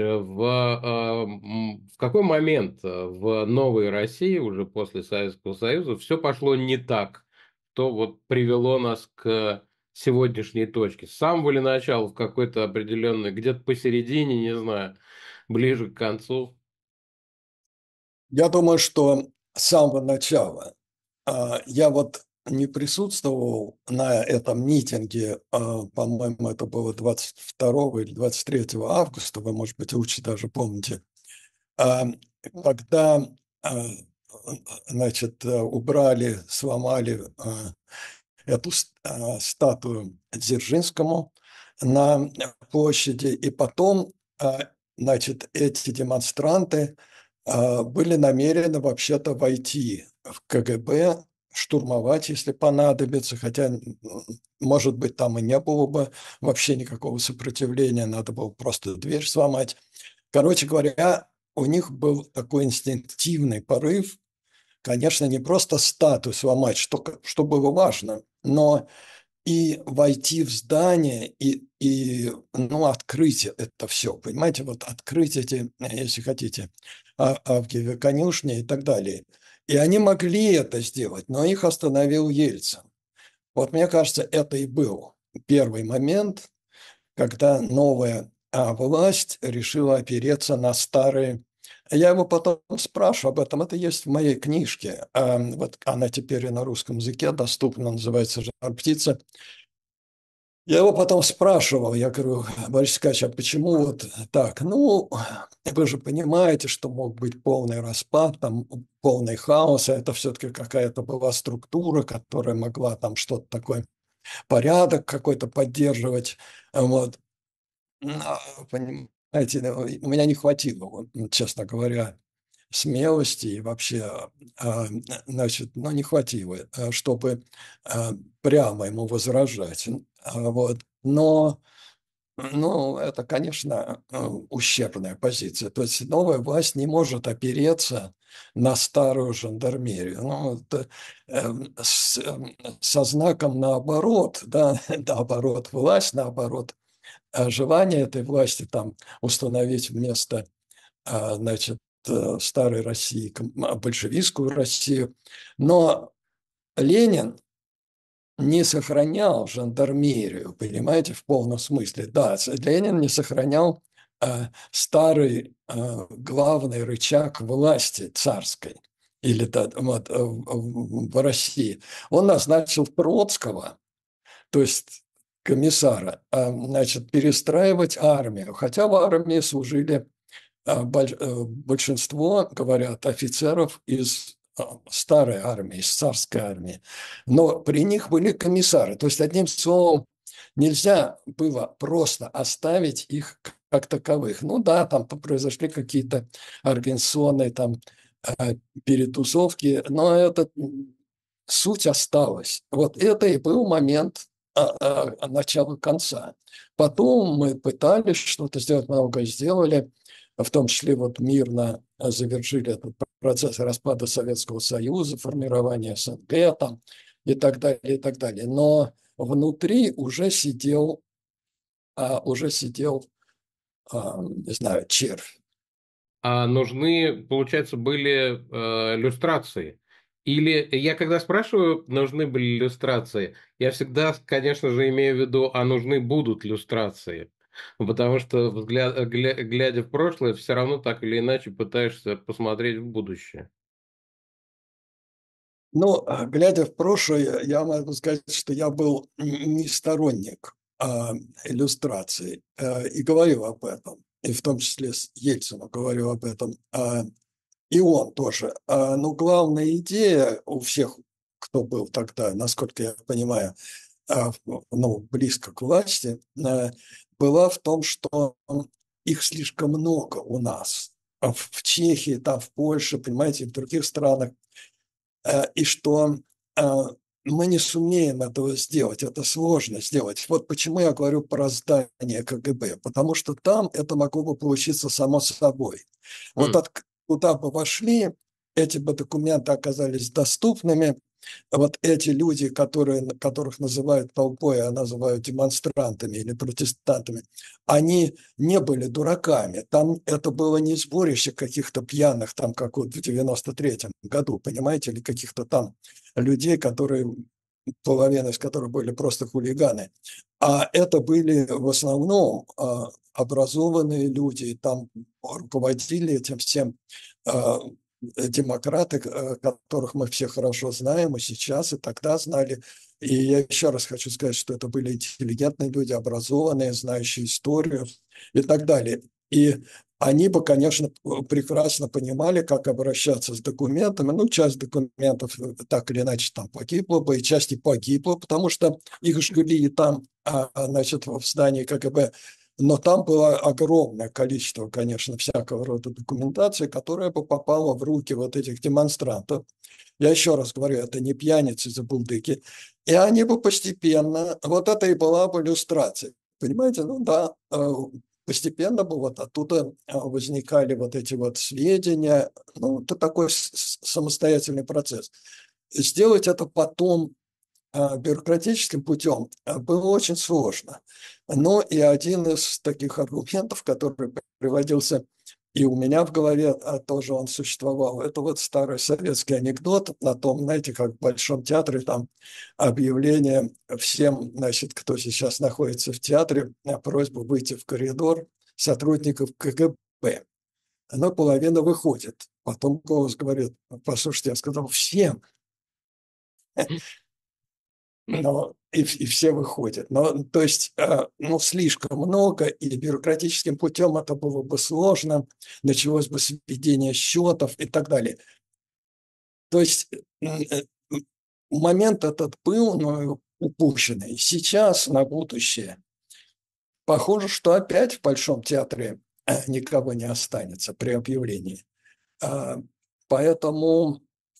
в какой момент в новой России, уже после Советского Союза, все пошло не так, что вот привело нас к сегодняшней точке? С самого ли начала, в какой-то определенной, где-то посередине, не знаю, ближе к концу? Я думаю, что с самого начала. Я вот не присутствовал на этом митинге, по-моему, это было 22 или 23 августа, вы, может быть, лучше даже помните, а, когда, а, значит, убрали, сломали эту статую Дзержинскому на площади, и потом, значит, эти демонстранты были намерены вообще-то войти в КГБ, штурмовать, если понадобится, хотя, может быть, там и не было бы вообще никакого сопротивления, надо было просто дверь сломать. Короче говоря, у них был такой инстинктивный порыв, конечно, не просто статус сломать, что было важно, но и войти в здание, ну, открыть это все, понимаете, вот открыть эти, если хотите, конюшни и так далее. И они могли это сделать, но их остановил Ельцин. Вот мне кажется, это и был первый момент, когда новая власть решила опереться на старые. Я его потом спрашиваю об этом, это есть в моей книжке. Вот она теперь и на русском языке доступна, называется «Жар птица». Я его потом спрашивал, я говорю: Борис Николаевич, а почему вот так? Ну, вы же понимаете, что мог быть полный распад, там полный хаос, а это все-таки какая-то была структура, которая могла там что-то такое, порядок какой-то поддерживать. Вот. Но, понимаете, у меня не хватило, вот, честно говоря, смелости и вообще, а, значит, ну, не хватило, чтобы а, прямо ему возражать. Вот. Но, ну, это, конечно, ущербная позиция. То есть новая власть не может опереться на старую жандармерию. Ну, это, со знаком наоборот, да, наоборот власть, наоборот желание этой власти там установить вместо, значит, старой России большевистскую Россию. Но Ленин не сохранял жандармерию, понимаете, в полном смысле. Да, Ленин не сохранял старый главный рычаг власти царской или вот, в России. Он назначил Троцкого, то есть комиссара, значит, перестраивать армию. Хотя в армии служили большинство, говорят, офицеров из старой армии, из царской армии. Но при них были комиссары. То есть, одним словом, нельзя было просто оставить их как таковых. Ну да, там произошли какие-то организационные там перетусовки, но это суть осталась. Вот это и был момент начала конца. Потом мы пытались что-то сделать, многое сделали, в том числе вот мирно завершили этот процесс распада Советского Союза, формирования СНГ там, и так далее, и так далее. Но внутри уже сидел, не знаю, червь. А нужны, получается, были иллюстрации. Или я когда спрашиваю, нужны были иллюстрации, я всегда, конечно же, имею в виду, а нужны будут иллюстрации. Потому что, глядя в прошлое, все равно так или иначе пытаешься посмотреть в будущее. Ну, глядя в прошлое, я могу сказать, что я был не сторонник иллюстраций и говорил об этом, и в том числе с Ельцином говорил об этом, и он тоже. Но главная идея у всех, кто был тогда, насколько я понимаю, ну, близко к власти, была в том, что их слишком много у нас. В Чехии, там, в Польше, понимаете, в других странах, и что мы не сумеем этого сделать, это сложно сделать. Вот почему я говорю про здание КГБ, потому что там это могло бы получиться само собой. Вот куда бы вошли, эти бы документы оказались доступными, вот эти люди, которых называют толпой, а называют демонстрантами или протестантами, они не были дураками. Там это было не сборище каких-то пьяных, там, как вот в 93-м году, понимаете, или каких-то там людей, которые, половина из которых были просто хулиганы. А это были в основном образованные люди, там руководили этим всем демократы, которых мы все хорошо знаем и сейчас, и тогда знали. И я еще раз хочу сказать, что это были интеллигентные люди, образованные, знающие историю и так далее. И они бы, конечно, прекрасно понимали, как обращаться с документами. Ну, часть документов так или иначе там погибла бы, и часть и погибла, потому что их жгли и там, значит, в здании КГБ. Но там было огромное количество, конечно, всякого рода документации, которая бы попала в руки вот этих демонстрантов. Я еще раз говорю, это не пьяницы за булдыки. И они бы постепенно, вот это и была бы иллюстрация. Понимаете, ну да, постепенно бы вот оттуда возникали вот эти вот сведения. Ну, это такой самостоятельный процесс. Сделать это потом бюрократическим путем было очень сложно. Но и один из таких аргументов, который приводился И у меня в голове тоже он существовал. Это вот старый советский анекдот о том, знаете, как в Большом театре там объявление всем, значит, кто сейчас находится в театре, просьба выйти в коридор сотрудников КГБ. Но половина выходит. Потом голос говорит: послушайте, я сказал всем. Но и все выходят. Но, то есть, ну, слишком много, и бюрократическим путем это было бы сложно, началось бы сведение счетов и так далее. То есть момент этот был, но упущенный. Сейчас на будущее похоже, что опять в Большом театре никого не останется при объявлении. Поэтому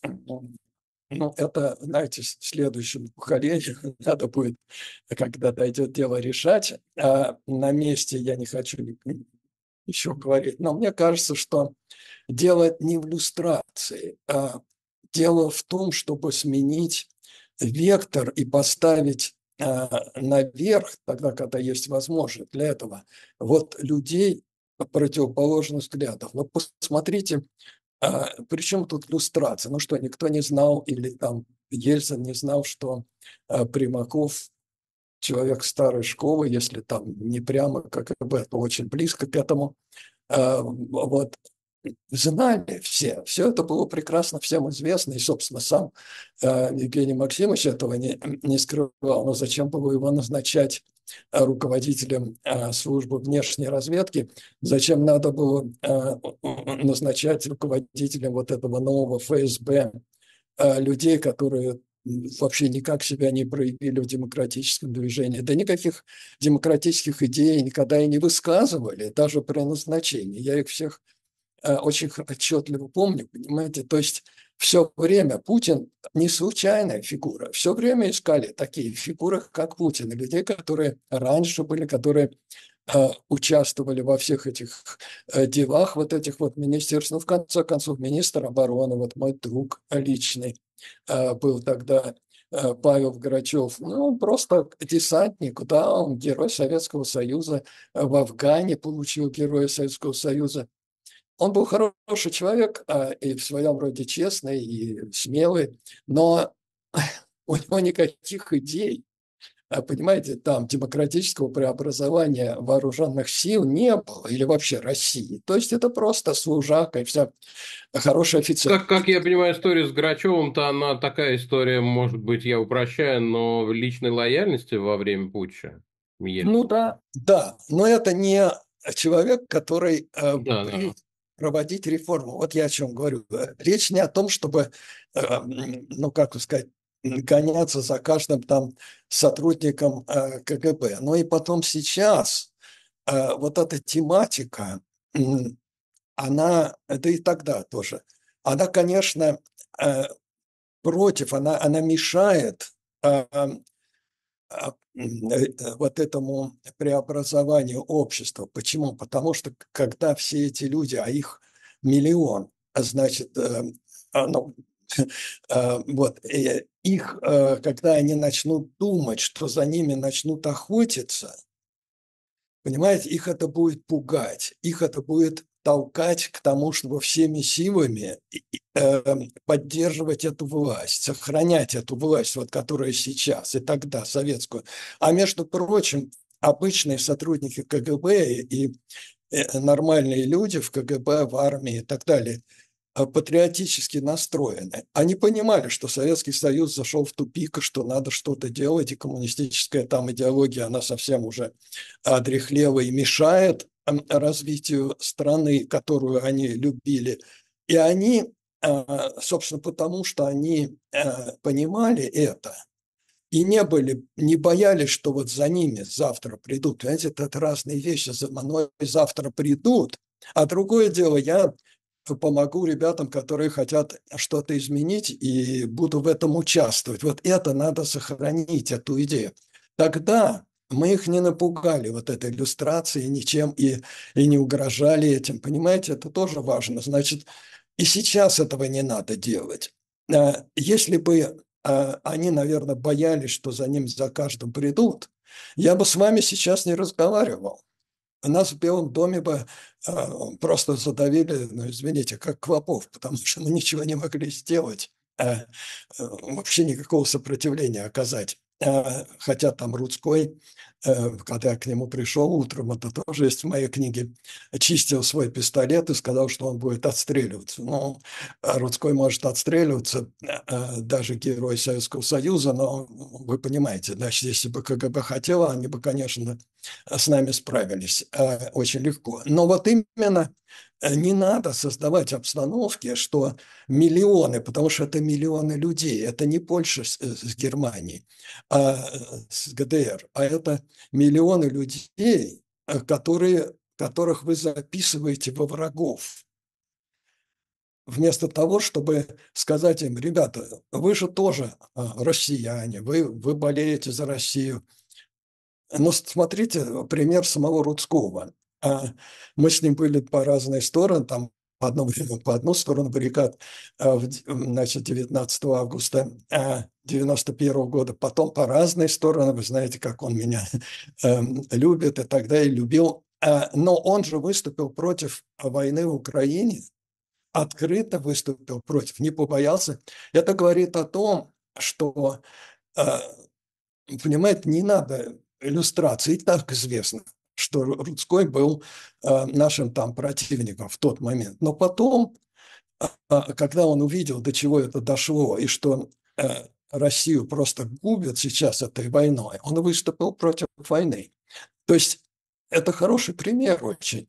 ну, это, знаете, следующему поколению надо будет, когда дойдет дело, решать. На месте я не хочу еще говорить, но мне кажется, что дело не в люстрации, а дело в том, чтобы сменить вектор и поставить наверх, тогда, когда есть возможность для этого, вот людей противоположных взглядов. Вот посмотрите, причем тут люстрация? Ну что, никто не знал, или там Ельцин не знал, что Примаков человек старой школы, если там не прямо КГБ, то очень близко к этому. Вот знали все это было прекрасно всем известно, и, собственно, сам Евгений Максимович этого не скрывал, но зачем было его назначать руководителем службы внешней разведки, зачем надо было назначать руководителем вот этого нового ФСБ людей, которые вообще никак себя не проявили в демократическом движении. Да никаких демократических идей никогда и не высказывали, даже при назначении. Я их всех очень отчетливо помню, понимаете. То есть все время Путин не случайная фигура. Все время искали такие фигуры, как Путин, и людей, которые раньше были, которые участвовали во всех этих делах, вот этих вот министерств. Ну, в конце концов, министр обороны, вот мой друг личный, был тогда Павел Грачев. Ну, он просто десантник, да, он герой Советского Союза, в Афгане получил Героя Советского Союза. Он был хороший человек, и в своем роде честный, и смелый, но у него никаких идей, понимаете, там демократического преобразования вооруженных сил не было, или вообще России. То есть это просто служака и вся хороший офицер. Как я понимаю, история с Грачевым-то, она такая история, может быть, я упрощаю, но личной лояльности во время путча Ну Ельцина. да, да, но это не человек, который Да, да. проводить реформу. Вот я о чем говорю. Речь не о том, чтобы, ну как сказать, гоняться за каждым там сотрудником КГБ. Но и потом сейчас вот эта тематика, она, да и тогда тоже, она, конечно, против, она мешает вот этому преобразованию общества. Почему? Потому что когда все эти люди, а их миллион, значит, ну, вот, их, когда они начнут думать, что за ними начнут охотиться, понимаете, их это будет пугать, их это будет толкать к тому, чтобы всеми силами поддерживать эту власть, сохранять эту власть, вот, которая сейчас и тогда советскую. А между прочим, обычные сотрудники КГБ и нормальные люди в КГБ, в армии и так далее – патриотически настроены. Они понимали, что Советский Союз зашел в тупик, и что надо что-то делать, и коммунистическая там идеология, она совсем уже одряхлела и мешает развитию страны, которую они любили. И они, собственно, потому что они понимали это, и не боялись, что вот за ними завтра придут. Понимаете, это разные вещи. За мной завтра придут. А другое дело, я помогу ребятам, которые хотят что-то изменить, и буду в этом участвовать. Вот это надо сохранить, эту идею. Тогда мы их не напугали вот этой иллюстрацией ничем и не угрожали этим. Понимаете, это тоже важно. Значит, и сейчас этого не надо делать. Если бы они, наверное, боялись, что за ним за каждым придут, я бы с вами сейчас не разговаривал. нас в Белом доме бы просто задавили, ну, извините, как клопов, потому что мы ничего не могли сделать, вообще никакого сопротивления оказать. Хотя там Рудской, когда я к нему пришел утром, это тоже есть в моей книге, чистил свой пистолет и сказал, что он будет отстреливаться. Ну, Рудской может отстреливаться, даже герой Советского Союза, но вы понимаете, значит, если бы КГБ хотело, они бы, конечно, с нами справились очень легко. Но вот именно не надо создавать обстановки, что миллионы, потому что это миллионы людей, это не Польша с Германией, с ГДР, а это миллионы людей, которых вы записываете во врагов. Вместо того, чтобы сказать им: ребята, вы же тоже россияне, вы болеете за Россию. Но смотрите пример самого Рудского. Мы с ним были по разные стороны, там по одно время по одну сторону баррикад, значит, 19 августа 91 года, потом по разные стороны, вы знаете, как он меня любит и тогда и любил. Но он же выступил против войны в Украине, открыто выступил против, не побоялся. Это говорит о том, что понимаете, не надо иллюстрации. И так известно, что Рудской был нашим там противником в тот момент. Но потом, когда он увидел, до чего это дошло, и что Россию просто губят сейчас этой войной, он выступил против войны. То есть это хороший пример очень.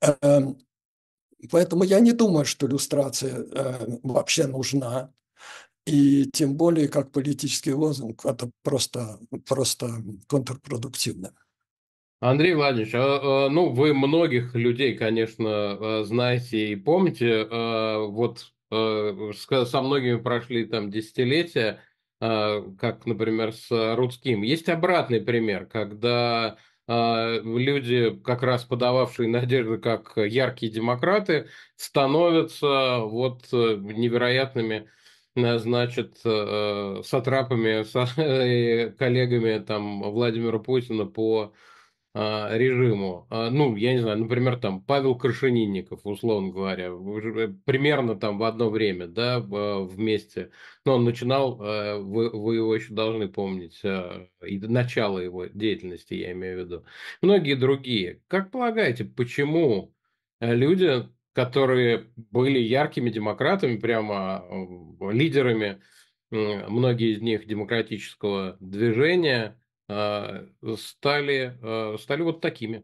Поэтому я не думаю, что иллюстрация вообще нужна. И тем более, как политический лозунг, это просто контрпродуктивно. Андрей Владимирович, ну, вы многих людей, конечно, знаете и помните. Вот со многими прошли там десятилетия, как, например, с Рудским. Есть обратный пример, когда люди, как раз подававшие надежды как яркие демократы, становятся вот невероятными, значит, сатрапами, коллегами там Владимира Путина по режиму. Ну, я не знаю, например, там Павел Крашенинников, условно говоря, примерно там в одно время, да, вместе. Но он начинал, вы его еще должны помнить, и начало его деятельности, я имею в виду. Многие другие. Как полагаете, почему люди, которые были яркими демократами, прямо лидерами, многие из них демократического движения, стали вот такими?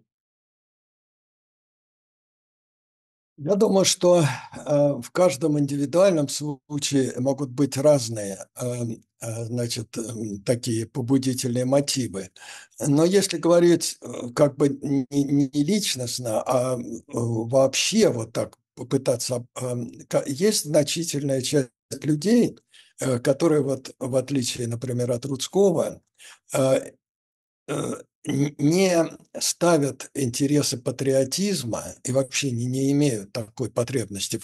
Я думаю, что в каждом индивидуальном случае могут быть разные, значит, такие побудительные мотивы. Но если говорить как бы не личностно, а вообще вот так попытаться, есть значительная часть людей, которые вот в отличие, например, от Рудского, э, не ставят интересы патриотизма и вообще не имеют такой потребности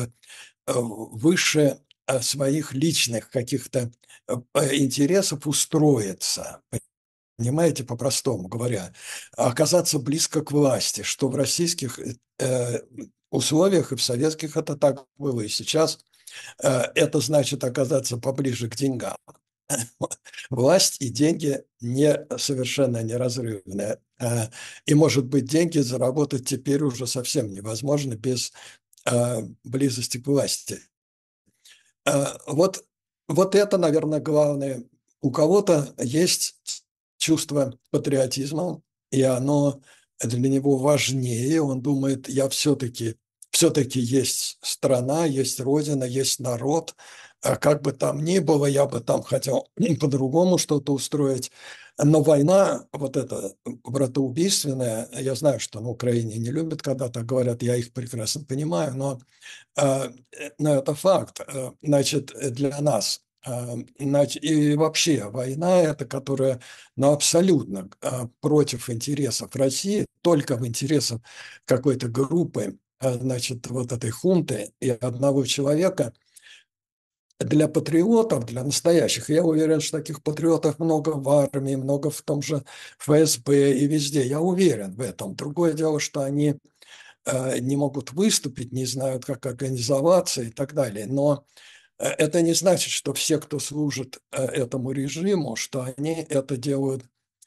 выше своих личных каких-то интересов устроиться. Понимаете, по-простому говоря, оказаться близко к власти, что в российских условиях и в советских это так было, и сейчас это значит оказаться поближе к деньгам. Власть и деньги совершенно неразрывны. И, может быть, деньги заработать теперь уже совсем невозможно без близости к власти. Вот, вот это, наверное, главное. У кого-то есть чувство патриотизма, и оно для него важнее. Он думает, я все-таки есть страна, есть родина, есть народ. А как бы там ни было, я бы там хотел по-другому что-то устроить. Но война, вот эта братоубийственная, я знаю, что на Украине не любят, когда так говорят, я их прекрасно понимаю, но это факт. Значит, для нас. И вообще война, это которая абсолютно против интересов России, только в интересах какой-то группы, значит, вот этой хунты и одного человека, для патриотов, для настоящих, я уверен, что таких патриотов много в армии, много в том же ФСБ и везде. Я уверен в этом. Другое дело, что они не могут выступить, не знают, как организоваться и так далее. Но это не значит, что все, кто служит этому режиму, что они это делают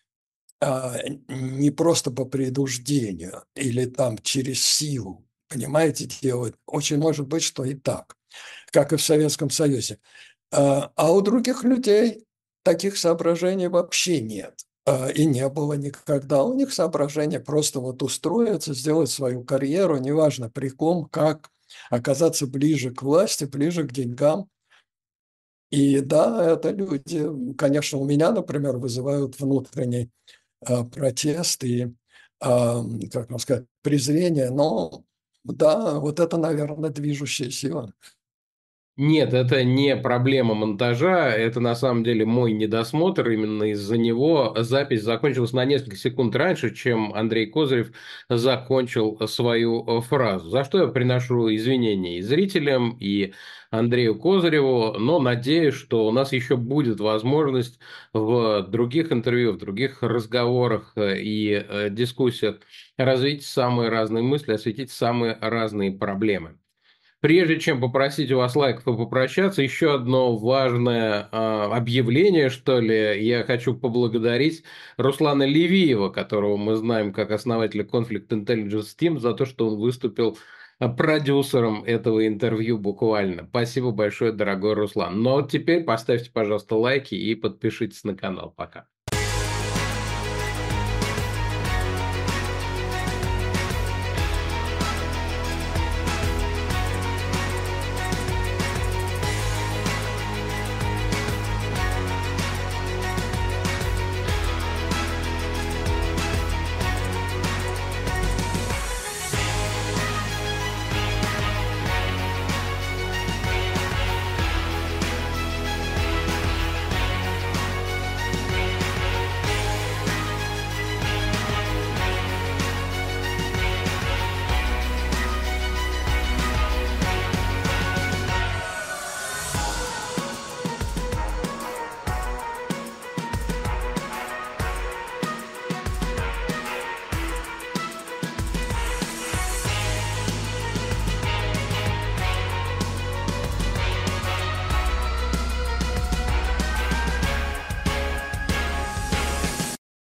не просто по принуждению или там через силу, понимаете, делают. Очень может быть, что и так, как и в Советском Союзе. А у других людей таких соображений вообще нет. И не было никогда. У них соображения просто вот устроиться, сделать свою карьеру, неважно при ком, как, оказаться ближе к власти, ближе к деньгам. И да, это люди, конечно, у меня, например, вызывают внутренний протест и, как вам сказать, презрение, но да, вот это, наверное, движущая сила. Нет, это не проблема монтажа, это на самом деле мой недосмотр, именно из-за него запись закончилась на несколько секунд раньше, чем Андрей Козырев закончил свою фразу, за что я приношу извинения и зрителям, и Андрею Козыреву, но надеюсь, что у нас еще будет возможность в других интервью, в других разговорах и дискуссиях развить самые разные мысли, осветить самые разные проблемы. Прежде чем попросить у вас лайков и попрощаться, еще одно важное объявление, что ли. Я хочу поблагодарить Руслана Левиева, которого мы знаем как основателя Conflict Intelligence Team, за то, что он выступил продюсером этого интервью буквально. Спасибо большое, дорогой Руслан. Но теперь поставьте, пожалуйста, лайки и подпишитесь на канал. Пока.